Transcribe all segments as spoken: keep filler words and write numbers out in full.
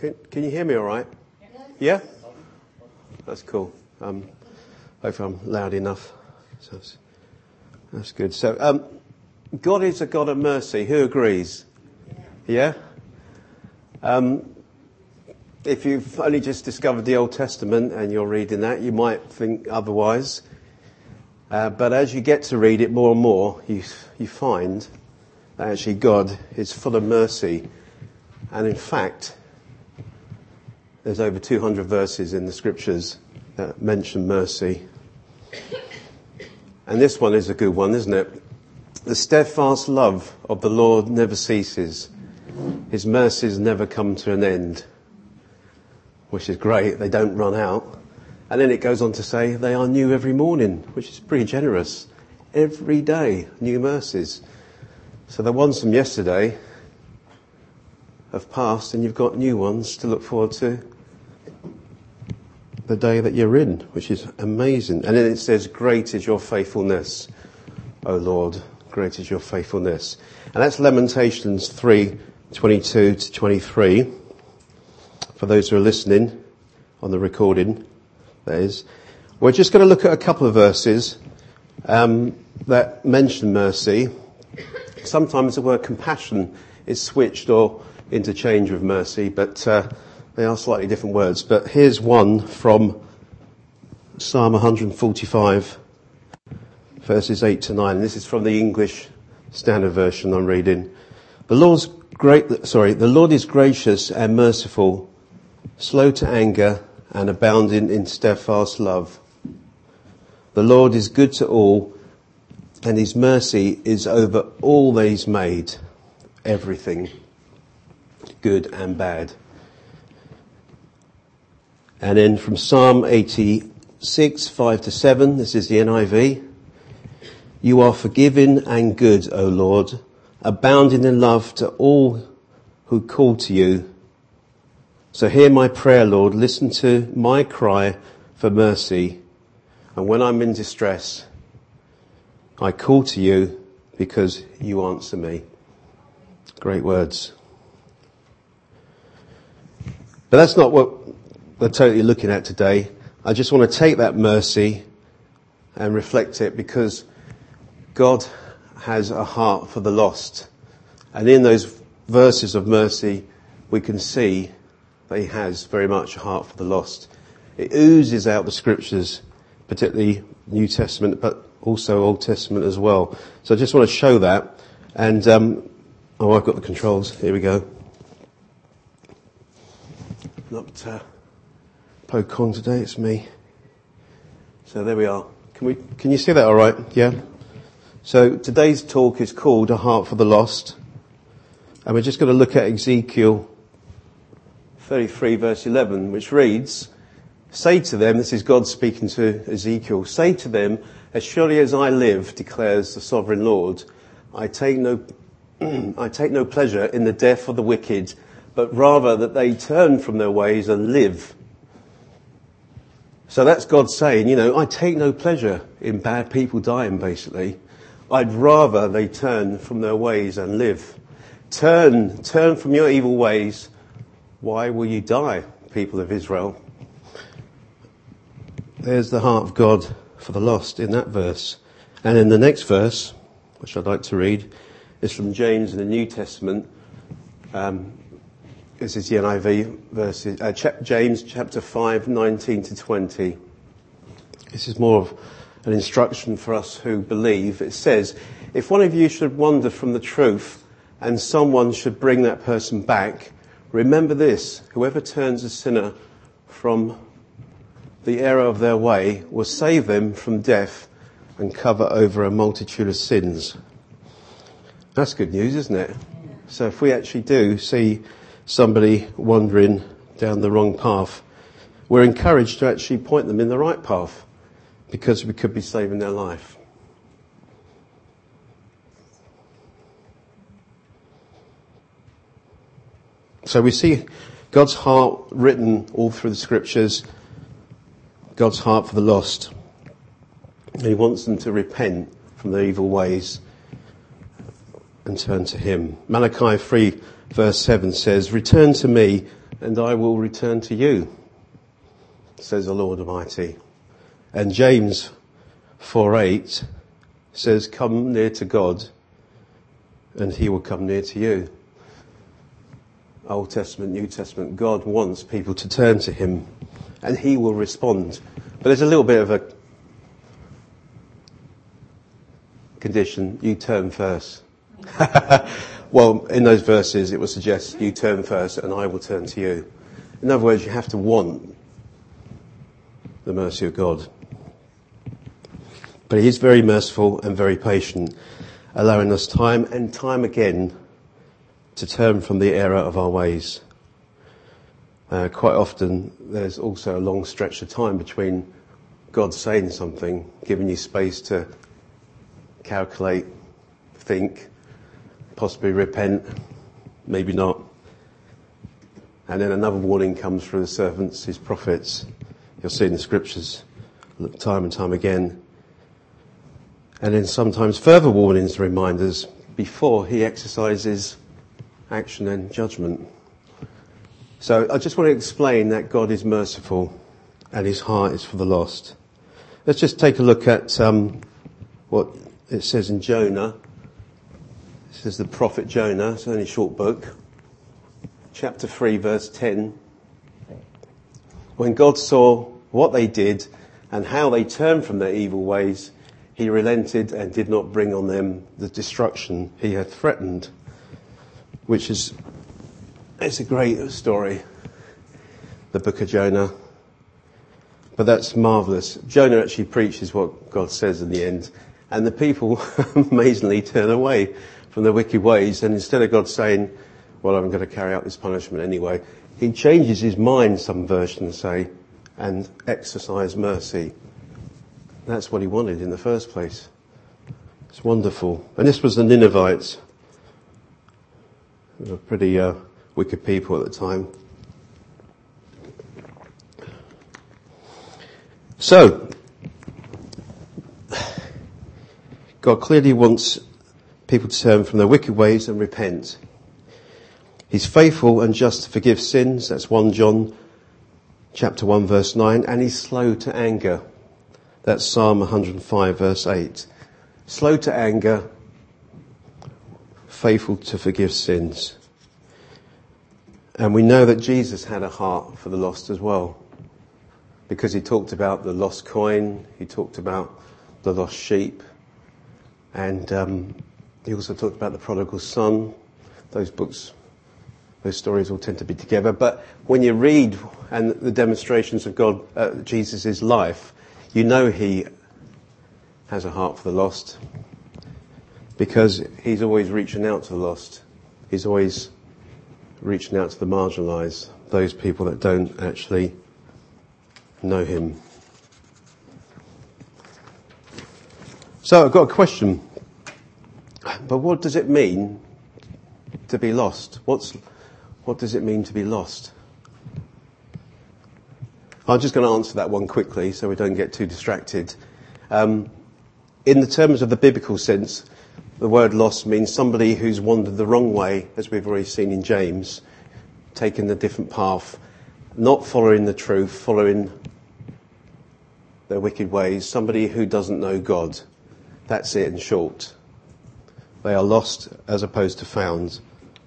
Can, can you hear me all right? Yeah? That's cool. Um, hopefully I'm loud enough. So that's, that's good. So, um, God is a God of mercy. Who agrees? Yeah? Um, if you've only just discovered the Old Testament and you're reading that, you might think otherwise. Uh, but as you get to read it more and more, you you find that actually God is full of mercy. And in fact, there's over two hundred verses in the scriptures that mention mercy. And this one is a good one, isn't it? The steadfast love of the Lord never ceases. His mercies never come to an end. Which is great. They don't run out. And then it goes on to say they are new every morning, which is pretty generous. Every day, new mercies. So the ones from yesterday have passed and you've got new ones to look forward to the day that you're in, which is amazing. And then it says, great is your faithfulness, O Lord, great is your faithfulness. And that's Lamentations three, twenty-two to twenty-three. For those who are listening on the recording, that is. We're just going to look at a couple of verses um, that mention mercy. Sometimes the word compassion is switched or interchanged with mercy, but uh, they are slightly different words. But here's one from Psalm one forty-five, verses eight to nine. This is from the English Standard Version I'm reading. The Lord's great, sorry, the Lord is gracious and merciful, slow to anger, and abounding in steadfast love. The Lord is good to all, and his mercy is over all that he's made, everything, good and bad. And then from Psalm eighty-six, five to seven, this is the N I V. You are forgiving and good, O Lord, abounding in love to all who call to you. So hear my prayer, Lord, listen to my cry for mercy. And when I'm in distress, I call to you because you answer me. Great words. But that's not what we're totally looking at today. I just want to take that mercy and reflect it because God has a heart for the lost. And in those verses of mercy, we can see that he has very much a heart for the lost. It oozes out the scriptures, particularly New Testament, but also Old Testament as well. So I just want to show that. And, um, oh, I've got the controls. Here we go. Not uh, poke on today, it's me. So there we are. Can we? Can you see that all right? Yeah? So today's talk is called A Heart for the Lost. And we're just going to look at Ezekiel thirty-three verse eleven, which reads, say to them, this is God speaking to Ezekiel, say to them, as surely as I live, declares the sovereign Lord, I take no, I take no pleasure in the death of the wicked, but rather that they turn from their ways and live. So that's God saying, you know, I take no pleasure in bad people dying, basically. I'd rather they turn from their ways and live. Turn, turn from your evil ways. Why will you die, people of Israel? There's the heart of God for the lost in that verse. And in the next verse, which I'd like to read, is from James in the New Testament. Um, this is the N I V verses, uh, ch- James chapter five, nineteen to twenty. This is more of an instruction for us who believe. It says, if one of you should wander from the truth and someone should bring that person back, remember this, whoever turns a sinner from the error of their way will save them from death and cover over a multitude of sins. That's good news, isn't it? So if we actually do see somebody wandering down the wrong path, we're encouraged to actually point them in the right path because we could be saving their life. So we see God's heart written all through the scriptures, God's heart for the lost. And he wants them to repent from their evil ways and turn to him. Malachi three verse seven says, "Return to me and I will return to you, says the Lord Almighty." And James four eight says, "Come near to God and he will come near to you." Old Testament, New Testament, God wants people to turn to him and he will respond. But there's a little bit of a condition: you turn first. Well, in those verses it will suggest you turn first and I will turn to you. In other words, you have to want the mercy of God. But he is very merciful and very patient, allowing us time and time again to turn from the error of our ways. Uh, quite often there's also a long stretch of time between God saying something, giving you space to calculate, think, possibly repent, maybe not. And then another warning comes through the servants, his prophets. You'll see in the scriptures time and time again. And then sometimes further warnings, reminders, before he exercises action and judgment. So I just want to explain that God is merciful and his heart is for the lost. Let's just take a look at um, what it says in Jonah. This is the prophet Jonah. It's only a short book. Chapter three, verse ten. When God saw what they did and how they turned from their evil ways, he relented and did not bring on them the destruction he had threatened. Which is, it's a great story, the book of Jonah. But that's marvellous. Jonah actually preaches what God says in the end. And the people amazingly turn away from their wicked ways. And instead of God saying, well, I'm going to carry out this punishment anyway, he changes his mind, some versions say, and exercise mercy. That's what he wanted in the first place. It's wonderful. And this was the Ninevites. They were pretty uh, wicked people at the time. So, God clearly wants people to turn from their wicked ways and repent. He's faithful and just to forgive sins. That's First John chapter one verse nine. And he's slow to anger. That's Psalm one hundred five verse eight. Slow to anger, faithful to forgive sins. And we know that Jesus had a heart for the lost as well, because he talked about the lost coin, he talked about the lost sheep, and um, he also talked about the prodigal son. Those books, those stories all tend to be together. But when you read and the demonstrations of God, uh, Jesus' life, you know he has a heart for the lost, because he's always reaching out to the lost. He's always reaching out to the marginalised, those people that don't actually know him. So I've got a question. But what does it mean to be lost? What's, what does it mean to be lost? I'm just going to answer that one quickly so we don't get too distracted. Um, in the terms of the biblical sense, the word lost means somebody who's wandered the wrong way, as we've already seen in James, taken a different path, not following the truth, following their wicked ways, somebody who doesn't know God. That's it in short. They are lost as opposed to found.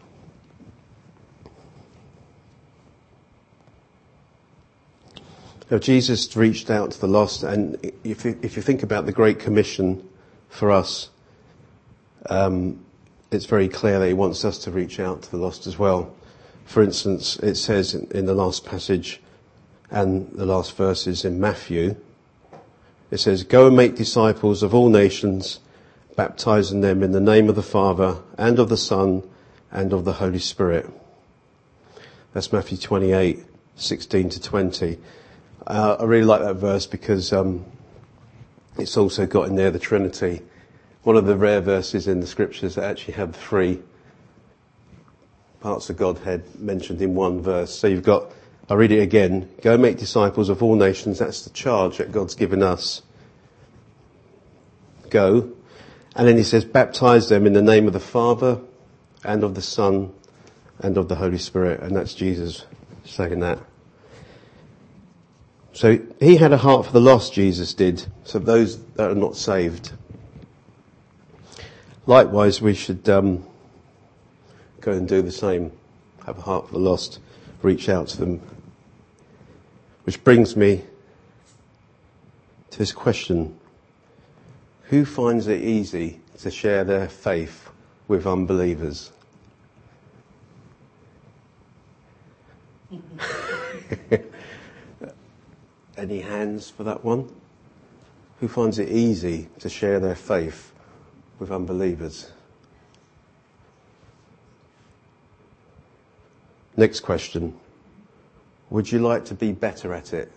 Now, Jesus reached out to the lost, and if you, if you think about the Great Commission for us, um, it's very clear that he wants us to reach out to the lost as well. For instance, it says in, in the last passage and the last verses in Matthew, it says, "Go and make disciples of all nations, baptizing them in the name of the Father and of the Son and of the Holy Spirit." That's Matthew twenty-eight, sixteen to twenty. Uh, I really like that verse because um, it's also got in there the Trinity. One of the rare verses in the scriptures that actually have three parts of Godhead mentioned in one verse. So you've got, I'll read it again. Go and make disciples of all nations. That's the charge that God's given us. Go. And then he says, baptize them in the name of the Father and of the Son and of the Holy Spirit. And that's Jesus saying that. So he had a heart for the lost, Jesus did. So those that are not saved. Likewise, we should um, go and do the same. Have a heart for the lost. Reach out to them. Which brings me to this question. Who finds it easy to share their faith with unbelievers? Any hands for that one? Who finds it easy to share their faith with unbelievers? Next question. Would you like to be better at it?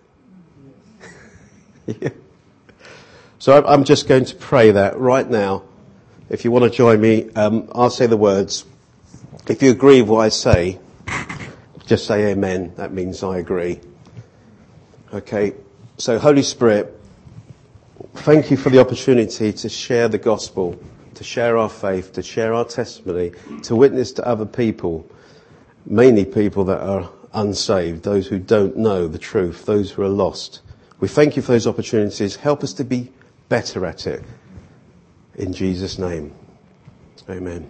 Yeah. So I'm just going to pray that right now. If you want to join me, um, I'll say the words. If you agree with what I say, just say amen. That means I agree. Okay. So Holy Spirit, thank you for the opportunity to share the gospel, to share our faith, to share our testimony, to witness to other people, mainly people that are unsaved, those who don't know the truth, those who are lost. We thank you for those opportunities. Help us to be better at it. In Jesus' name. Amen.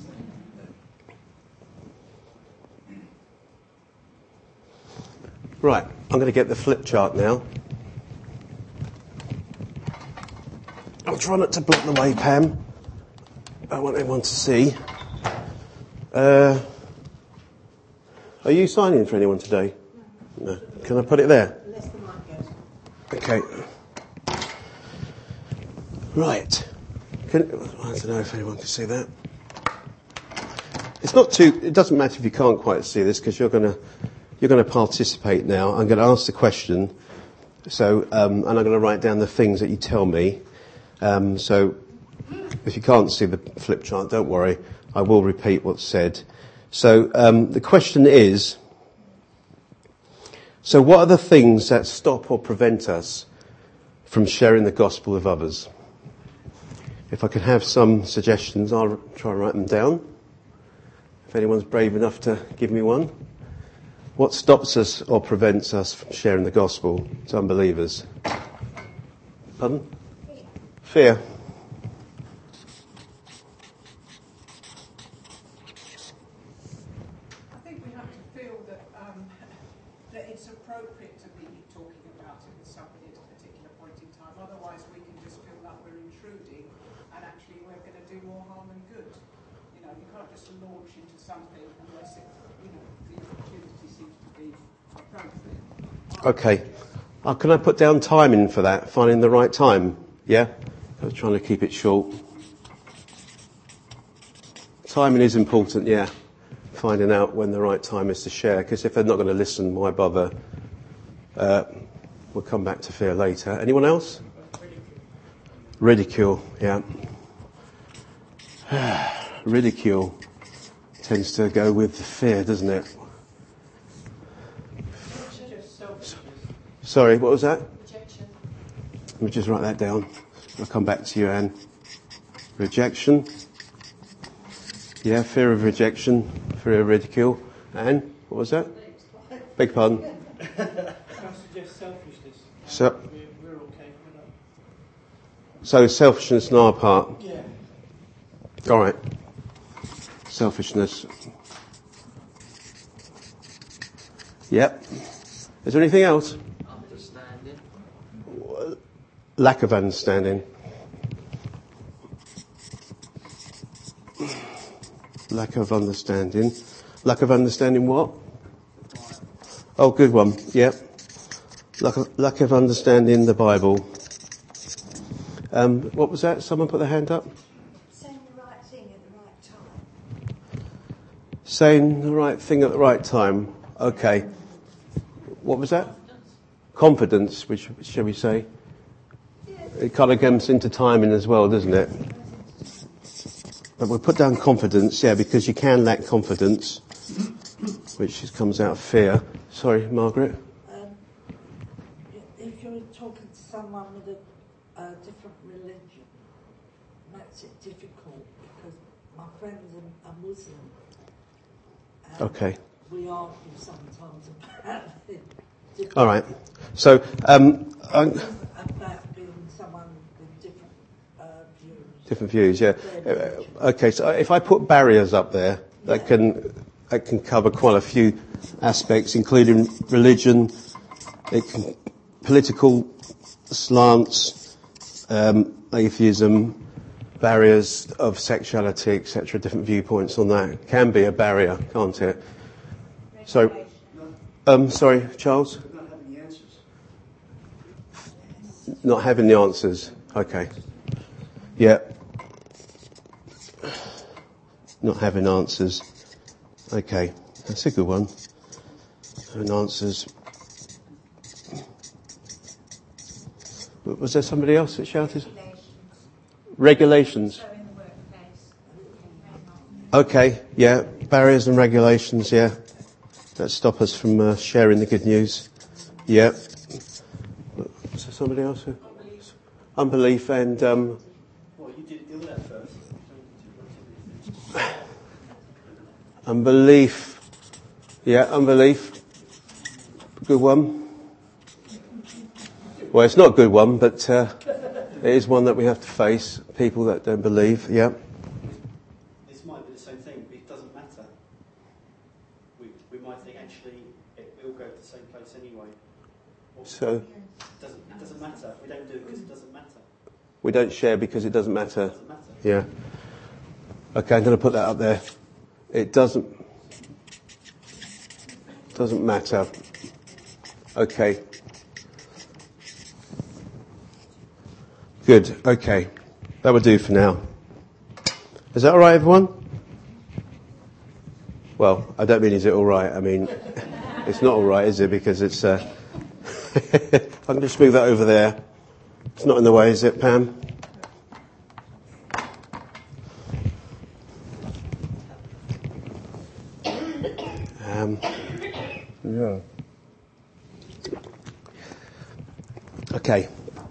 Right, I'm going to get the flip chart now. I'll try not to block the way, Pam. I want everyone to see. Uh, are you signing for anyone today? No. Can I put it there? Okay. Right. Can, I don't know if anyone can see that. It's not too. It doesn't matter if you can't quite see this because you're going to you're going to participate now. I'm going to ask the question. So, um, and I'm going to write down the things that you tell me. Um, so, if you can't see the flip chart, don't worry. I will repeat what's said. So, um, the question is. So, what are the things that stop or prevent us from sharing the gospel with others? If I could have some suggestions, I'll try and write them down. If anyone's brave enough to give me one. What stops us or prevents us from sharing the gospel to unbelievers? Pardon? Fear. I think we have to feel that um, that it's appropriate to be talking about it with somebody at a particular point in time. Otherwise, we can just feel like we're intruding, and actually we're going to do more harm than good. You know, you can't just launch into something unless it, you know, the opportunity seems to be appropriate. Okay. Uh, can I put down timing for that? Finding the right time? Yeah? I was trying to keep it short. Timing is important, yeah. Finding out when the right time is to share. Because if they're not going to listen, why bother? Uh, we'll come back to fear later. Anyone else? Ridicule, yeah. Ridicule tends to go with fear, doesn't it? Sorry, what was that? Rejection. Let me just write that down. I'll come back to you, Anne. Rejection. Yeah, fear of rejection, fear of ridicule. Anne, what was that? Beg pardon. Can I suggest selfishness? So, We're, we're okay with that. so selfishness on our part. Yeah. All right. Selfishness. Yep. Is there anything else? Understanding. Lack of understanding. Lack of understanding. Lack of understanding what? Oh, good one. Yep. Lack of, lack of understanding the Bible. Um, what was that? Someone put their hand up. Saying the right thing at the right time. Saying the right thing at the right time. Okay. What was that? Confidence, which shall we say? It kind of comes into timing as well, doesn't it? But we'll put down confidence, yeah, because you can lack confidence, which just comes out of fear. Sorry, Margaret? Um, if you're talking to someone with a, a different religion, makes it difficult because my friend's a, a Muslim Okay. We argue sometimes about it. All right. So, um, I'm, about being someone with different uh, views. different views, yeah. Uh, okay, so if I put barriers up there, that Yeah. can that can cover quite a few aspects, including religion, it can, political slants, um, atheism, barriers of sexuality, et cetera. Different viewpoints on that it can be a barrier, can't it? So, um, sorry, Charles. Not having the answers. Not having the answers. Okay. Yeah. Not having answers. Okay. That's a good one. Having answers. Was there somebody else that shouted? Regulations. So in the workplace. Okay. Yeah. Barriers and regulations. Yeah. That stop us from uh, sharing the good news. Yeah. Was there somebody else who? Unbelief. Unbelief and um, Well, you did deal with that first. unbelief. Yeah, unbelief. Good one. Well, it's not a good one, but uh, it is one that we have to face. People that don't believe. Yeah. This might be the same thing, but it doesn't matter. We, we might think actually it will go to the same place anyway. Or So it doesn't, it doesn't matter. We don't do it because it doesn't matter. we don't share because it doesn't It matter. doesn't matter. Yeah. Okay, I'm going to put that up there. It doesn't doesn't matter. Okay. Good. Okay. That will do for now. Is that all right, everyone? Well, I don't mean is it all right. I mean, it's not all right, is it? Because it's. Uh, I can just move that over there. It's not in the way, is it, Pam? Um, yeah. Okay.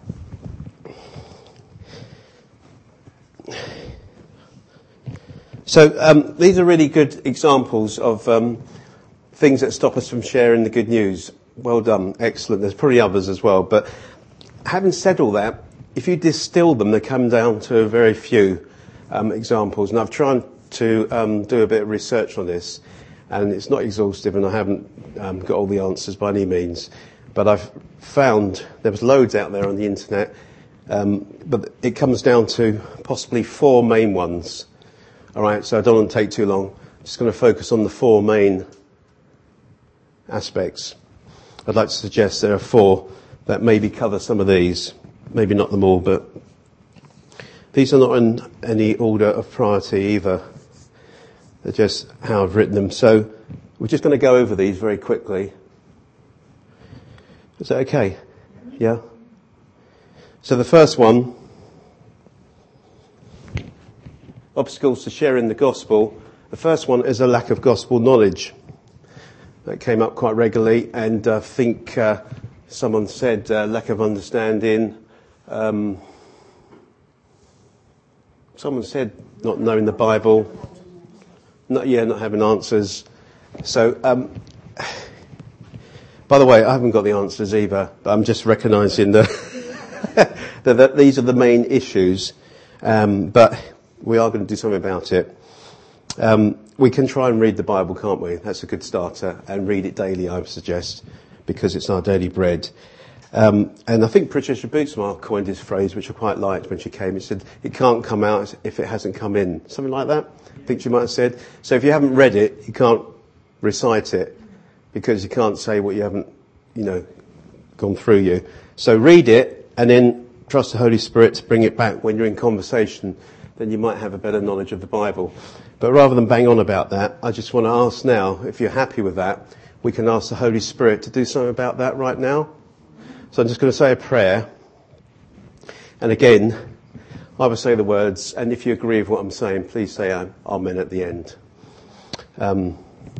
So um, these are really good examples of um, things that stop us from sharing the good news. Well done, excellent. There's probably others as well. But having said all that, if you distill them, they come down to a very few um, examples. And I've tried to um, do a bit of research on this, and it's not exhaustive, and I haven't um, got all the answers by any means. But I've found there was loads out there on the internet, um, but it comes down to possibly four main ones. All right, so I don't want to take too long. I'm just going to focus on the four main aspects. I'd like to suggest there are four that maybe cover some of these. Maybe not them all, but these are not in any order of priority either. They're just how I've written them. So we're just going to go over these very quickly. Is that okay? Yeah? So the first one, obstacles to sharing the gospel. The first one is a lack of gospel knowledge. That came up quite regularly, and I think uh, someone said uh, lack of understanding. Um, someone said not knowing the Bible. Not yeah, not having answers. So, um, by the way, I haven't got the answers either, but I'm just recognising that, that, that these are the main issues. Um, but we are going to do something about it. Um, we can try and read the Bible, can't we? That's a good starter. And read it daily, I would suggest, because it's our daily bread. Um, and I think Patricia Bootsma coined this phrase, which I quite liked when she came. It said, it can't come out if it hasn't come in. Something like that, I think she might have said. So if you haven't read it, you can't recite it, because you can't say what you haven't, you know, gone through you. So read it, and then trust the Holy Spirit to bring it back when you're in conversation. Then you might have a better knowledge of the Bible. But rather than bang on about that, I just want to ask now, if you're happy with that, we can ask the Holy Spirit to do something about that right now. So I'm just going to say a prayer. And again, I will say the words, and if you agree with what I'm saying, please say amen at the end. Um,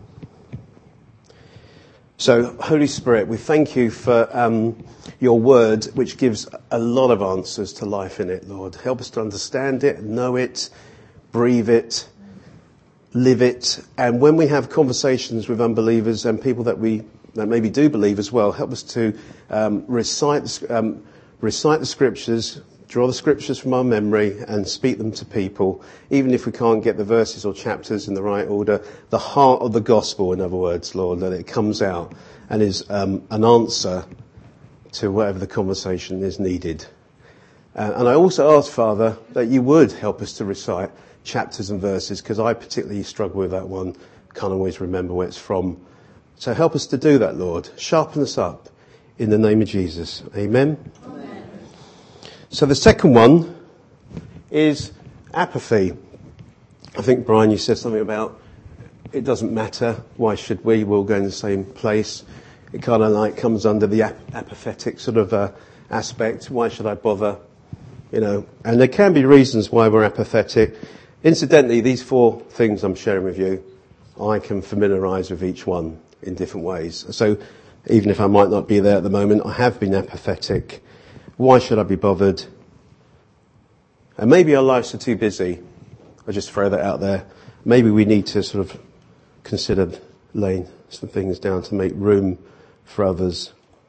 so, Holy Spirit, we thank you for um, your word, which gives a lot of answers to life in it, Lord. Help us to understand it, know it, breathe it, live it. And when we have conversations with unbelievers and people that we that maybe do believe as well, help us to um, recite um, recite the scriptures, draw the scriptures from our memory and speak them to people, even if we can't get the verses or chapters in the right order. The heart of the gospel, in other words, Lord, that it comes out and is um, an answer to whatever the conversation is needed. Uh, and I also ask, Father, that you would help us to recite chapters and verses, because I particularly struggle with that one. Can't always remember where it's from. So help us to do that, Lord. Sharpen us up in the name of Jesus. Amen. Amen. So the second one is apathy. I think, Brian, you said something about it doesn't matter. Why should we? We'll go in the same place. It kind of like comes under the ap- apathetic sort of uh, aspect. Why should I bother? You know, and there can be reasons why we're apathetic. Incidentally, these four things I'm sharing with you, I can familiarise with each one in different ways. So even if I might not be there at the moment, I have been apathetic. Why should I be bothered? And maybe our lives are too busy. I'll just throw that out there. Maybe we need to sort of consider laying some things down to make room for others.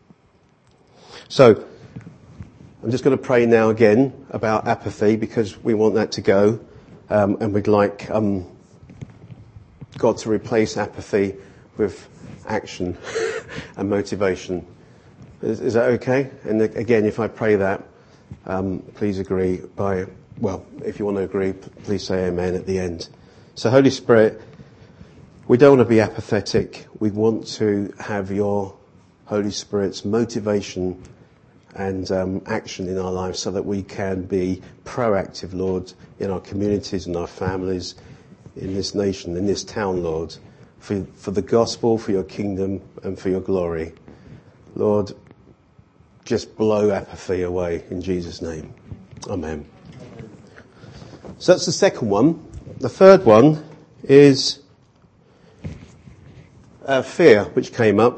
So I'm just going to pray now again about apathy, because we want that to go. Um, and we'd like um, God to replace apathy with action and motivation. Is, is that okay? And again, if I pray that, um, please agree by, well, if you want to agree, please say amen at the end. So Holy Spirit, we don't want to be apathetic. We want to have your Holy Spirit's motivation and um, action in our lives so that we can be proactive, Lord, in our communities, in our families, in this nation, in this town, Lord, for, for the gospel, for your kingdom, and for your glory. Lord, just blow apathy away in Jesus' name. Amen. So that's the second one. The third one is uh, fear, which came up.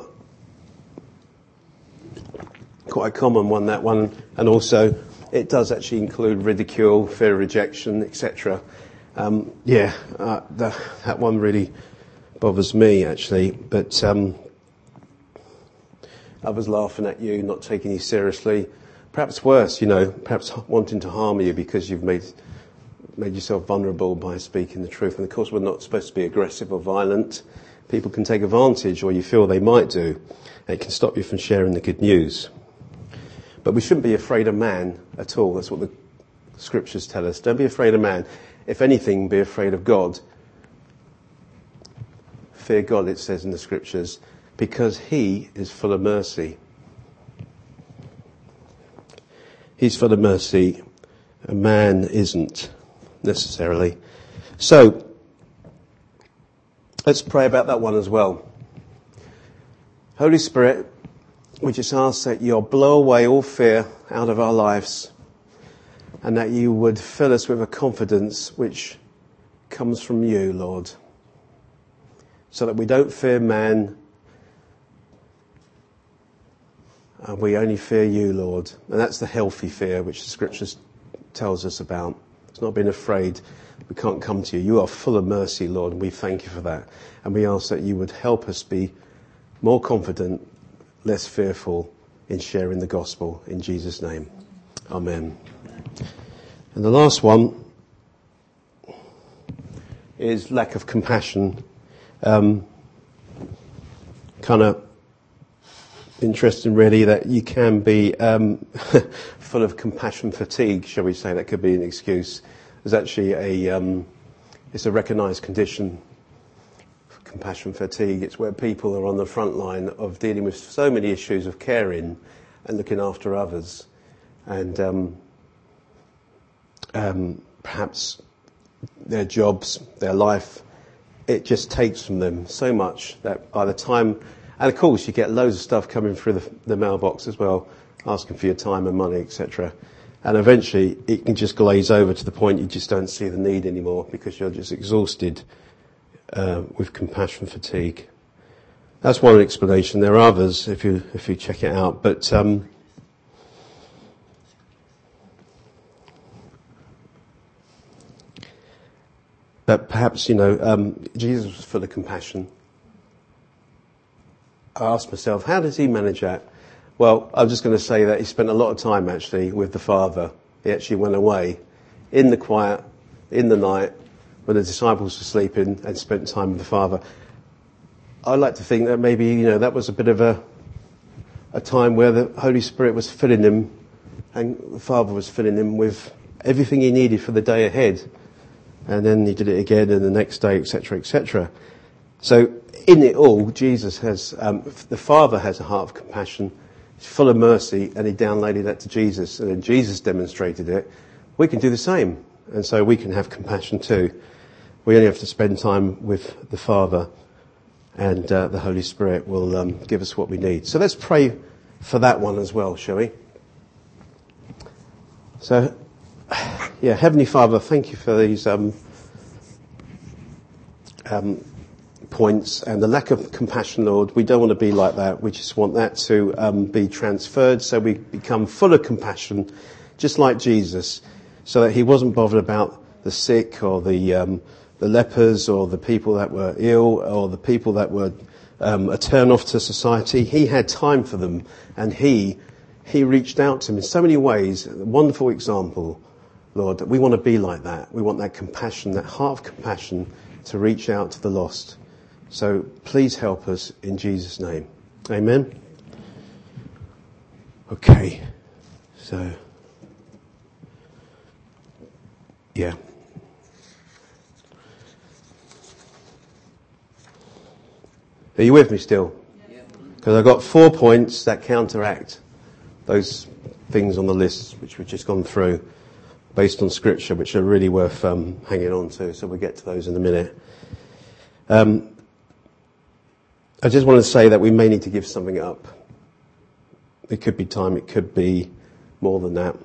Quite a common one, that one. And also, it does actually include ridicule, fear of rejection, et cetera. Um, yeah, uh, the, that one really bothers me, actually. But um, others laughing at you, not taking you seriously. Perhaps worse, you know, perhaps wanting to harm you because you've made made yourself vulnerable by speaking the truth. And of course, we're not supposed to be aggressive or violent. People can take advantage, or you feel they might do. It can stop you from sharing the good news. But we shouldn't be afraid of man at all. That's what the scriptures tell us. Don't be afraid of man. If anything, be afraid of God. Fear God, it says in the scriptures, because he is full of mercy. He's full of mercy. A man isn't necessarily. So, let's pray about that one as well. Holy Spirit, we just ask that you'll blow away all fear out of our lives, and that you would fill us with a confidence which comes from you, Lord, so that we don't fear man, and we only fear you, Lord. And that's the healthy fear which the scriptures tells us about. It's not being afraid we can't come to you. You are full of mercy, Lord, and we thank you for that. And we ask that you would help us be more confident, less fearful in sharing the gospel in Jesus' name. Amen. And the last one is lack of compassion. Um, kind of interesting, really, that you can be um, full of compassion fatigue, shall we say. That could be an excuse. There's actually a, um, it's a recognised condition. Compassion fatigue. It's where people are on the front line of dealing with so many issues of caring and looking after others, and um, um, perhaps their jobs, their life, it just takes from them so much that by the time, and of course you get loads of stuff coming through the, the mailbox as well, asking for your time and money, et cetera. And eventually it can just glaze over to the point you just don't see the need anymore because you're just exhausted. Uh, with compassion fatigue. That's one explanation. There are others if you if you check it out. But um, But perhaps, you know, um, Jesus was full of compassion. I asked myself, how does he manage that? Well, I'm just going to say that he spent a lot of time actually with the Father. He actually went away in the quiet, in the night, when the disciples were sleeping, and spent time with the Father. I like to think that maybe, you know, that was a bit of a a time where the Holy Spirit was filling him, and the Father was filling him with everything he needed for the day ahead. And then he did it again, and the next day, et cetera, et cetera. So in it all, Jesus has, um, the Father has a heart of compassion. He's full of mercy, and he downloaded that to Jesus, and then Jesus demonstrated it. We can do the same, and so we can have compassion too. We only have to spend time with the Father, and uh, the Holy Spirit will um, give us what we need. So let's pray for that one as well, shall we? So, yeah, Heavenly Father, thank you for these um, um, points and the lack of compassion, Lord. We don't want to be like that. We just want that to um, be transferred so we become full of compassion, just like Jesus, so that he wasn't bothered about the sick or the um, the lepers or the people that were ill or the people that were um, a turn off to society. He had time for them, and he he reached out to them in so many ways. A wonderful example, Lord, that we want to be like that. We want that compassion, that heart of compassion to reach out to the lost. So please help us in Jesus' name. Amen. Okay. So, yeah. Are you with me still? Because I've got four points that counteract those things on the list which we've just gone through based on scripture, which are really worth um, hanging on to. So we'll get to those in a minute. Um, I just want to say that we may need to give something up. It could be time, it could be more than that.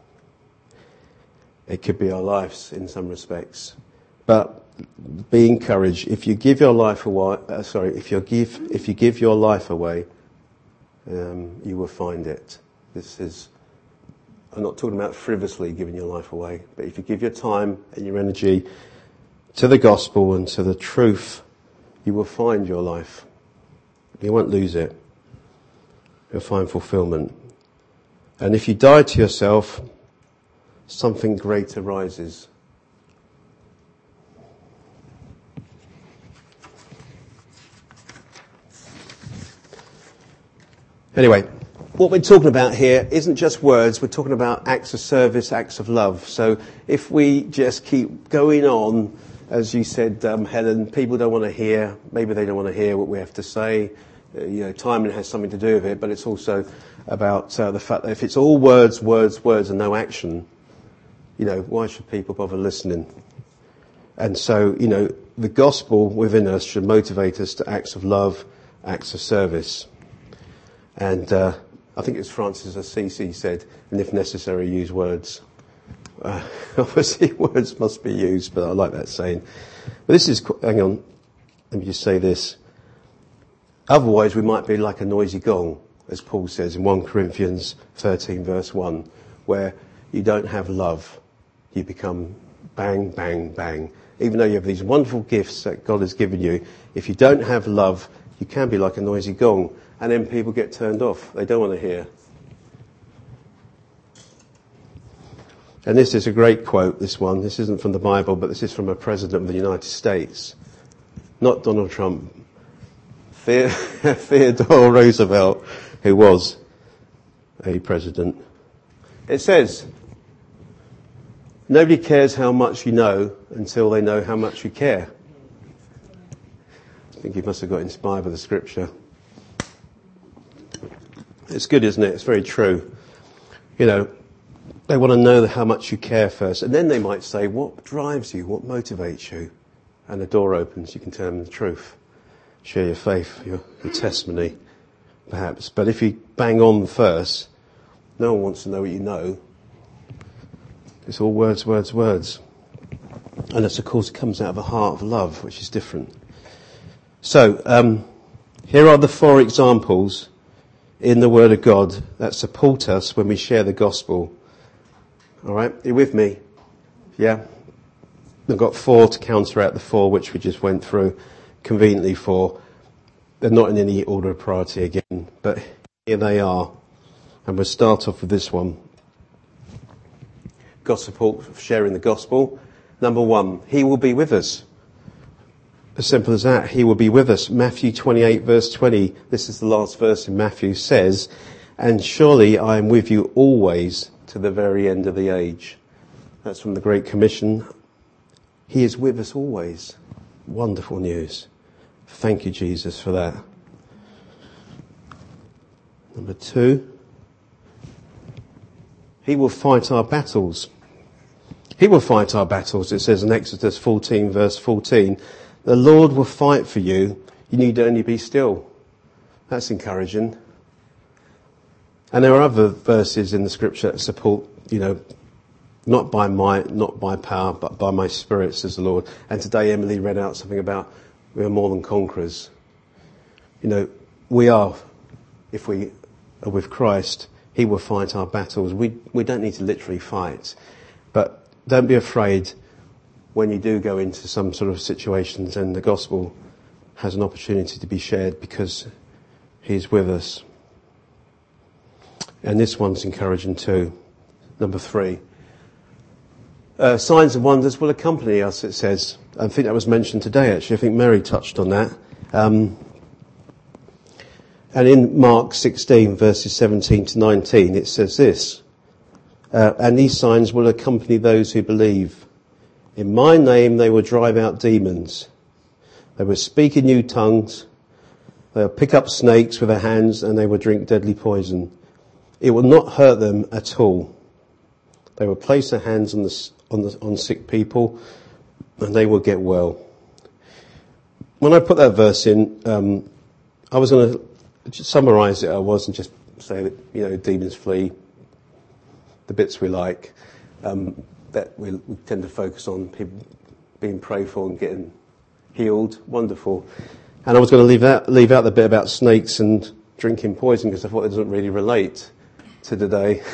It could be our lives in some respects. But be encouraged. If you give your life away, uh, sorry, if you give if you give your life away, um, you will find it. This is, I'm not talking about frivolously giving your life away, but if you give your time and your energy to the gospel and to the truth, you will find your life. You won't lose it. You'll find fulfillment. And if you die to yourself, something greater rises. Anyway, what we're talking about here isn't just words. We're talking about acts of service, acts of love. So if we just keep going on, as you said, um, Helen, people don't want to hear. Maybe they don't want to hear what we have to say. Uh, you know, timing has something to do with it, but it's also about uh, the fact that if it's all words, words, words, and no action, you know, why should people bother listening? And so, you know, the gospel within us should motivate us to acts of love, acts of service. And uh, I think it was Francis of Assisi said, and if necessary, use words. Uh, obviously, words must be used, but I like that saying. But this is, hang on, let me just say this. Otherwise, we might be like a noisy gong, as Paul says in First Corinthians thirteen, verse one, where you don't have love. You become bang, bang, bang. Even though you have these wonderful gifts that God has given you, if you don't have love, you can be like a noisy gong. And then people get turned off. They don't want to hear. And this is a great quote, this one. This isn't from the Bible, but this is from a president of the United States. Not Donald Trump. Theodore Roosevelt, who was a president. It says, nobody cares how much you know until they know how much you care. I think he must have got inspired by the scripture. It's good, isn't it? It's very true. You know, they want to know how much you care first. And then they might say, what drives you? What motivates you? And the door opens. You can tell them the truth. Share your faith, your, your testimony, perhaps. But if you bang on first, no one wants to know what you know. It's all words, words, words. And this, of course, comes out of a heart of love, which is different. So, um, here are the four examples in the Word of God that support us when we share the gospel. All right, you with me? Yeah. I've got four to counteract the four which we just went through, conveniently four. They're not in any order of priority again, but here they are. And we'll start off with this one. Gospel, sharing the gospel. Number one, he will be with us. As simple as that, he will be with us. Matthew twenty-eight verse twenty, this is the last verse in Matthew, says, and surely I am with you always to the very end of the age. That's from the Great Commission. He is with us always. Wonderful news. Thank you, Jesus, for that. Number two, he will fight our battles. He will fight our battles. It says in Exodus fourteen verse fourteen, the Lord will fight for you. You need only be still. That's encouraging. And there are other verses in the scripture that support, you know, not by might, not by power, but by my spirit, says the Lord. And today Emily read out something about we are more than conquerors. You know, we are, if we are with Christ, he will fight our battles. We we don't need to literally fight. But don't be afraid when you do go into some sort of situations and the gospel has an opportunity to be shared because he's with us. And this one's encouraging too. Number three. Uh, signs and wonders will accompany us, it says. I think that was mentioned today, actually. I think Mary touched on that. Um, and in Mark sixteen, verses seventeen to nineteen, it says this. Uh, and these signs will accompany those who believe. In my name they will drive out demons. They will speak in new tongues. They will pick up snakes with their hands and they will drink deadly poison. It will not hurt them at all. They will place their hands on the, on the, on sick people and they will get well. When I put that verse in, um, I was going to summarise it. I wasn't just say that, you know, demons flee, the bits we like. Um, that we, we tend to focus on people being prayed for and getting healed. Wonderful. And I was going to leave out, leave out the bit about snakes and drinking poison because I thought it doesn't really relate to today.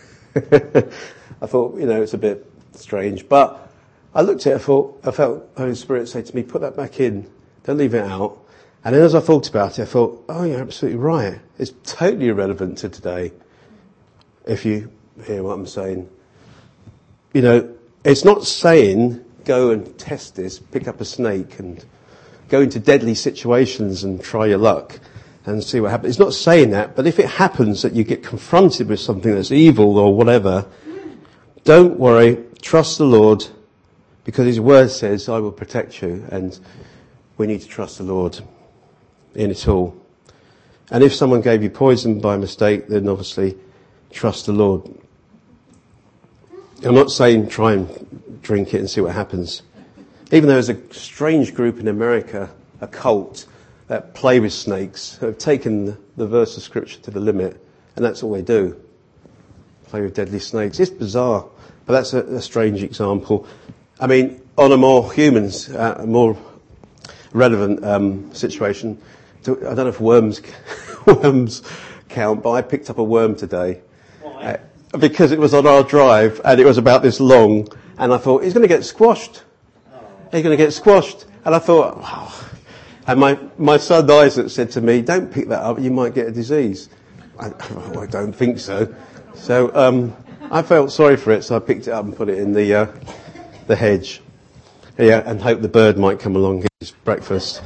I thought, you know, it's a bit strange. But I looked at it, I thought, I felt Holy Spirit say to me, put that back in. Don't leave it out. And then as I thought about it, I thought, oh, you're absolutely right. It's totally irrelevant to today. If you hear what I'm saying. You know, it's not saying go and test this, pick up a snake and go into deadly situations and try your luck and see what happens. It's not saying that, but if it happens that you get confronted with something that's evil or whatever, don't worry, trust the Lord because his word says, I will protect you, and we need to trust the Lord in it all. And if someone gave you poison by mistake, then obviously trust the Lord. I'm not saying try and drink it and see what happens. Even though there's a strange group in America, a cult, that play with snakes, have taken the verse of scripture to the limit, and that's all they do. Play with deadly snakes. It's bizarre, but that's a, a strange example. I mean, on a more humans, uh, a more relevant um, situation, to, I don't know if worms worms count, but I picked up a worm today. Why? Uh, because it was on our drive and it was about this long, and I thought he's going to get squashed. Oh. He's going to get squashed, and I thought, wow. And my my son Isaac said to me, "Don't pick that up; you might get a disease." I, I don't think so. So um, I felt sorry for it, so I picked it up and put it in the uh, the hedge. Yeah, and hope the bird might come along and get his breakfast.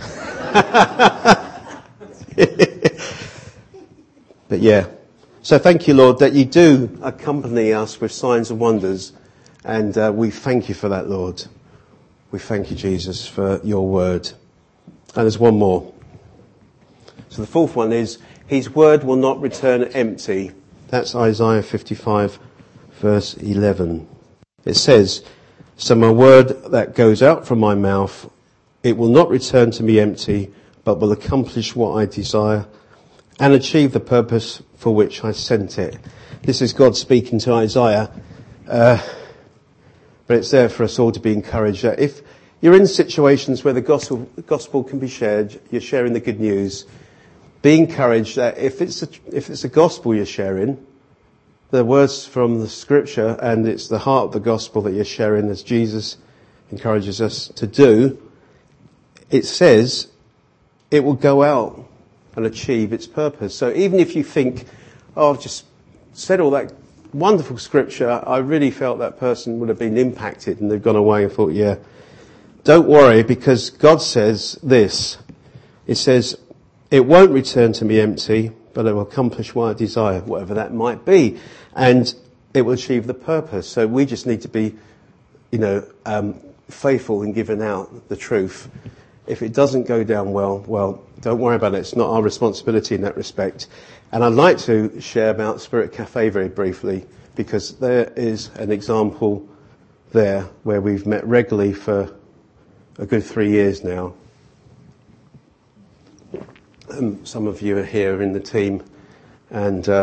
But yeah. So thank you, Lord, that you do accompany us with signs and wonders. And uh, we thank you for that, Lord. We thank you, Jesus, for your word. And there's one more. So the fourth one is, his word will not return empty. That's Isaiah fifty-five, verse eleven. It says, so my word that goes out from my mouth, it will not return to me empty, but will accomplish what I desire and achieve the purpose for which I sent it. This is God speaking to Isaiah, uh, but it's there for us all to be encouraged. Uh, if you're in situations where the gospel, the gospel can be shared, you're sharing the good news, be encouraged that if it's a, if it's a gospel you're sharing, the words from the scripture, and it's the heart of the gospel that you're sharing as Jesus encourages us to do, it says it will go out and achieve its purpose. So even if you think, oh, I've just said all that wonderful scripture, I really felt that person would have been impacted and they've gone away and thought, yeah, don't worry, because God says this. It says, it won't return to me empty, but it will accomplish what I desire, whatever that might be. And it will achieve the purpose. So we just need to be, you know, um, faithful in giving out the truth. If it doesn't go down well, well, don't worry about it. It's not our responsibility in that respect. And I'd like to share about Spirit Cafe very briefly, because there is an example there where we've met regularly for a good three years now. Um, some of you are here in the team, and uh,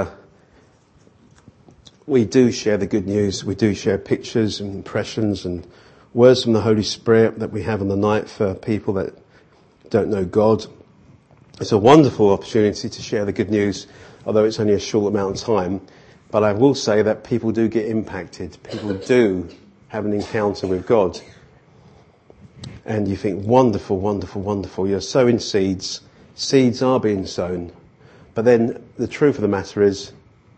we do share the good news. We do share pictures and impressions and words from the Holy Spirit that we have on the night for people that don't know God. It's a wonderful opportunity to share the good news, although it's only a short amount of time. But I will say that people do get impacted. People do have an encounter with God. And you think, wonderful, wonderful, wonderful. You're sowing seeds. Seeds are being sown. But then the truth of the matter is,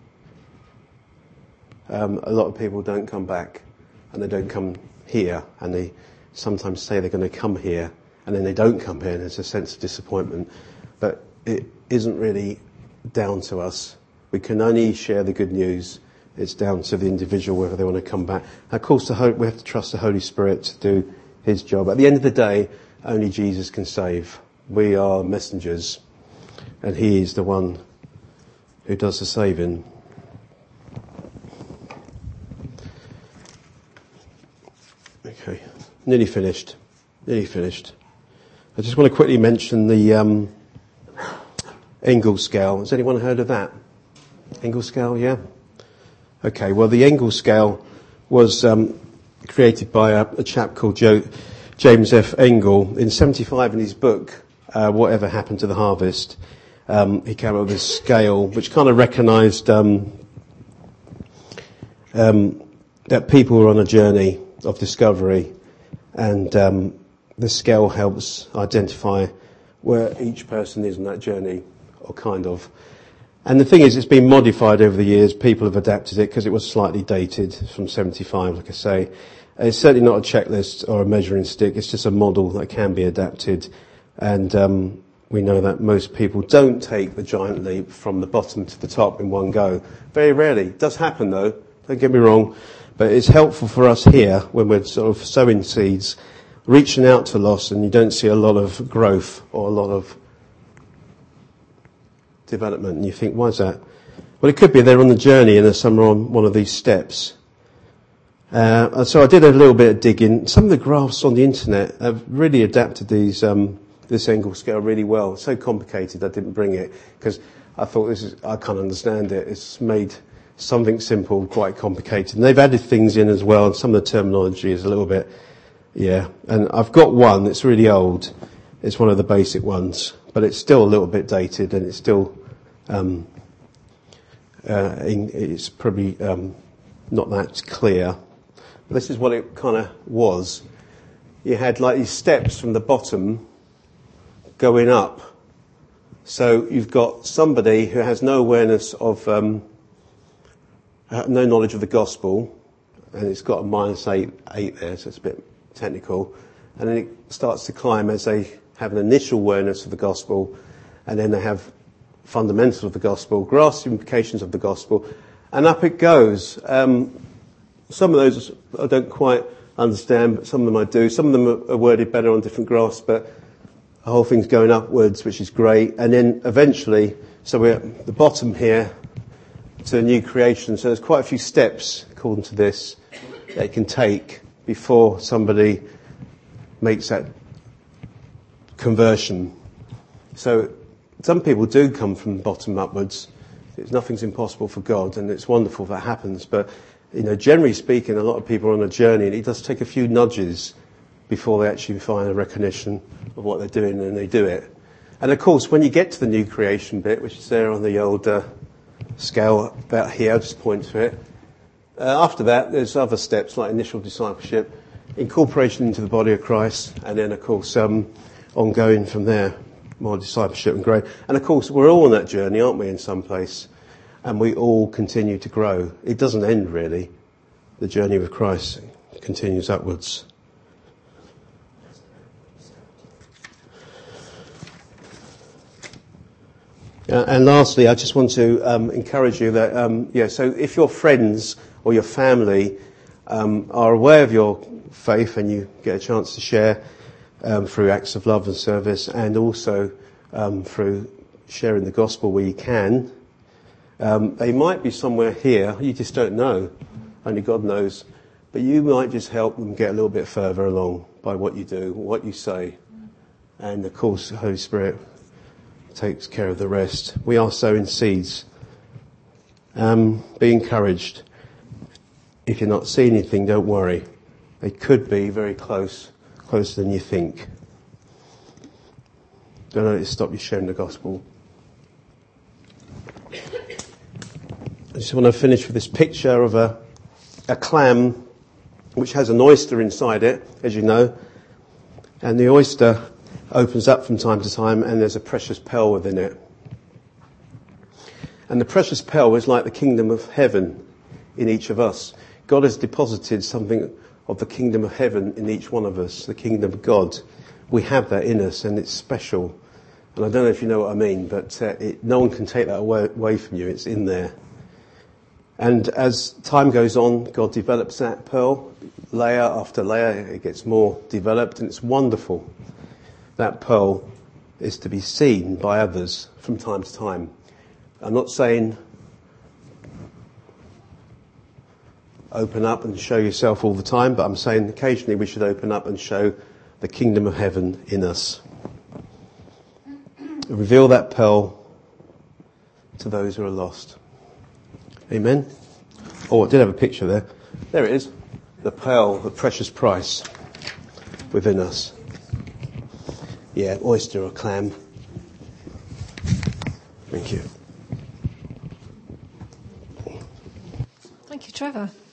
um, a lot of people don't come back. And they don't come here. And they sometimes say they're going to come here. And then they don't come here. And there's a sense of disappointment. But it isn't really down to us. We can only share the good news. It's down to the individual whether they want to come back. Of course, the Ho- we have to trust the Holy Spirit to do his job. At the end of the day, only Jesus can save. We are messengers, and he is the one who does the saving. Okay, nearly finished. Nearly finished. I just want to quickly mention the um, Engel scale. Has anyone heard of that? Engel scale, yeah? Okay, well, the Engel scale was um, created by a, a chap called Joe, James F. Engel. In seventy-five, in his book, uh, Whatever Happened to the Harvest, um, he came up with this scale which kind of recognised um, um, that people were on a journey of discovery, and um, the scale helps identify where each person is on that journey, or kind of. And the thing is, it's been modified over the years. People have adapted it because it was slightly dated from seventy-five, like I say. It's certainly not a checklist or a measuring stick. It's just a model that can be adapted. And um, we know that most people don't take the giant leap from the bottom to the top in one go. Very rarely. It does happen, though. Don't get me wrong. But it's helpful for us here when we're sort of sowing seeds, reaching out to loss, and you don't see a lot of growth or a lot of development, and you think, why is that? Well, it could be they're on the journey and they're somewhere on one of these steps. Uh, so I did a little bit of digging. Some of the graphs on the internet have really adapted these um, this Engel scale really well. It's so complicated I didn't bring it because I thought this is I can't understand it. It's made something simple quite complicated, and they've added things in as well. And some of the terminology is a little bit, yeah. And I've got one that's really old. It's one of the basic ones, but it's still a little bit dated, and it's still um, uh, in, it's probably um, not that clear. But this is what it kind of was. You had like these steps from the bottom going up. So you've got somebody who has no awareness of, um, no knowledge of the gospel, and it's got a minus eight, eight there, so it's a bit technical. And then it starts to climb as they have an initial awareness of the gospel, and then they have fundamentals of the gospel, grasp the implications of the gospel, and up it goes. Um, some of those I don't quite understand, but some of them I do. Some of them are worded better on different graphs, but the whole thing's going upwards, which is great. And then eventually, so we're at the bottom here to a new creation. So there's quite a few steps, according to this, that you can take before somebody makes that conversion. So some people do come from bottom upwards. It's, nothing's impossible for God, and it's wonderful if that happens. But, you know, generally speaking, a lot of people are on a journey, and it does take a few nudges before they actually find a recognition of what they're doing, and they do it. And of course, when you get to the new creation bit, which is there on the old uh, scale about here, I'll just point to it. Uh, after that, there's other steps like initial discipleship. incorporation into the body of Christ, and then, of course, um, ongoing from there, more discipleship and growth. And, of course, we're all on that journey, aren't we, in some place? And we all continue to grow. It doesn't end, really. The journey with Christ continues upwards. Uh, and lastly, I just want to um, encourage you that, um, yeah, so if your friends or your family um, are aware of your faith and you get a chance to share um, through acts of love and service, and also um, through sharing the gospel where you can, um, they might be somewhere here, you just don't know, only God knows, but you might just help them get a little bit further along by what you do, what you say, and of course the Holy Spirit takes care of the rest. We are sowing seeds. Um, be encouraged. If you're not seeing anything, don't worry. They could be very close, closer than you think. Don't let it stop you sharing the gospel. I just want to finish with this picture of a, a clam which has an oyster inside it, as you know. And the oyster opens up from time to time, and there's a precious pearl within it. And the precious pearl is like the kingdom of heaven in each of us. God has deposited something of the kingdom of heaven in each one of us, the kingdom of God. We have that in us, and it's special. And I don't know if you know what I mean, but uh, it, no one can take that away, away from you. It's in there. And as time goes on, God develops that pearl, layer after layer. It gets more developed, and it's wonderful. That pearl is to be seen by others from time to time. I'm not saying open up and show yourself all the time, but I'm saying occasionally we should open up and show the kingdom of heaven in us. Reveal that pearl to those who are lost. Amen? Oh, I did have a picture there. There it is. The pearl, the precious price within us. Yeah, oyster or clam. Thank you. Thank you, Trevor.